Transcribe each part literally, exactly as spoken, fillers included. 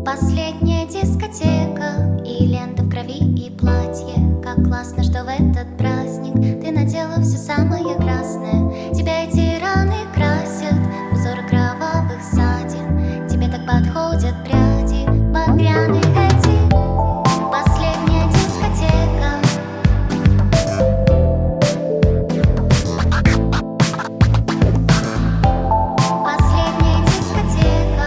Последняя дискотека, и лента в крови, и платье. Как классно, что в этот праздник ты надела все самое красное. Тебя эти раны красят, узоры кровавых ссадин. Тебе так подходят пряди багряные эти. Последняя дискотека. Последняя дискотека.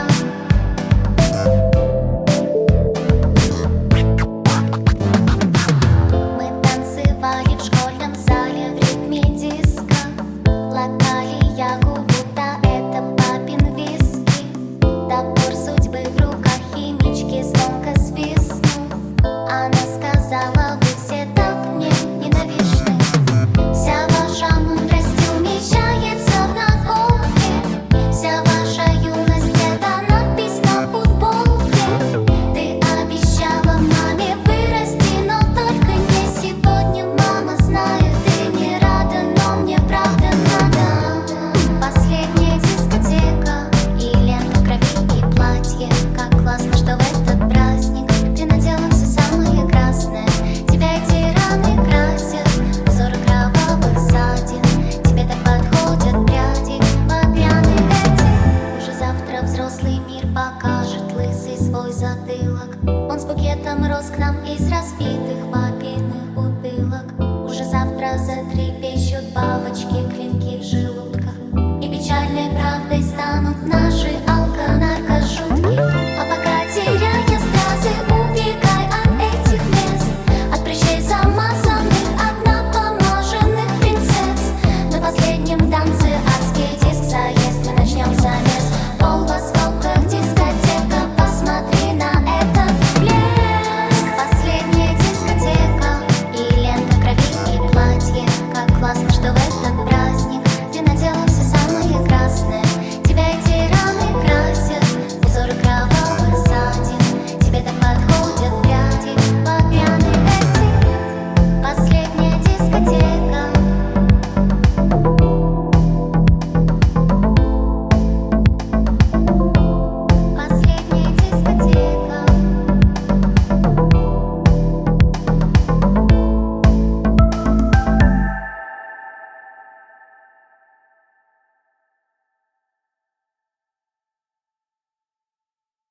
Мы танцевали в школьном зале в ритме диска. Латали ягу, будто это папин виски. Топор судьбы в руках химички звонко свистнул. Она сказала: вы все так мне ненавистны. Вся ваша мудрость умещается в наколке. Вся ваша юность — это надпись на футболке. Ты обещала маме вырасти, но только не сегодня. Мама, знаю, ты не рада, но мне правда надо. Последняя дискотека, и лента в крови, и платье. Как классно, что в этот праздник ты надела все самое красное. Тебя эти раны красят, узоры кровавых ссадин. Тебе так подходят пряди багряные эти. Уже завтра взрослый мир покажет лысый свой затылок.